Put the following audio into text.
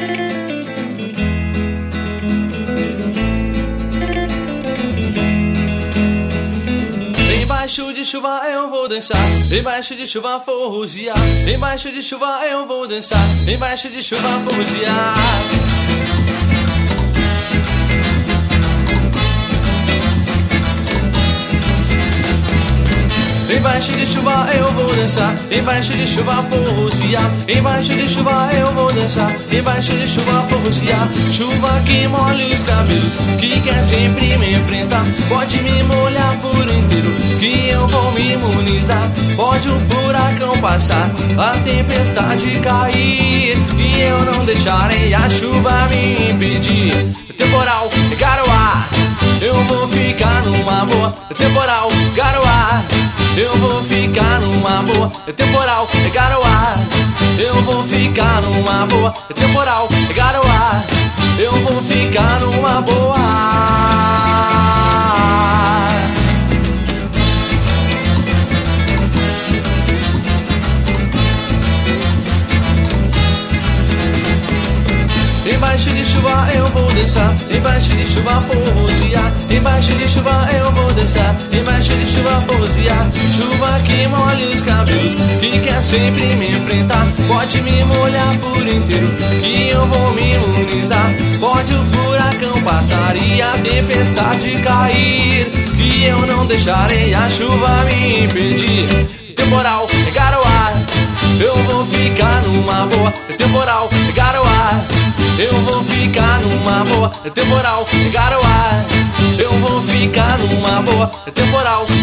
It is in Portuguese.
Embaixo de chuva eu vou dançar, embaixo de chuva forrosear, embaixo de chuva eu vou dançar, embaixo de chuva forrosear. Embaixo de chuva eu vou dançar, embaixo de chuva forrosear, embaixo de chuva eu vou dançar, embaixo de chuva forrosear. Chuva que molha os cabelos, que quer sempre me enfrentar, pode me molhar por inteiro, que eu vou me imunizar. Pode o furacão passar, a tempestade cair, e eu não deixarei a chuva me impedir. Temporal, garoa, eu vou ficar numa boa. Temporal, garoa, eu vou ficar numa boa. Temporal, garoa, eu vou ficar numa boa. Temporal, garoa, eu vou ficar numa boa. Embaixo de chuva eu vou dançar, embaixo de chuva forrosear, embaixo de chuva eu vou dançar, embaixo de chuva forrosear. Chuva que molha os cabelos, que quer sempre me enfrentar, pode me molhar por inteiro, que eu vou me imunizar. Pode o furacão passar e a tempestade cair, que eu não deixarei a chuva me impedir. Temporal, garoa, eu vou ficar numa boa. Temporal, garoa, eu vou ficar numa boa. Temporal, garoa, eu vou ficar numa boa. Temporal,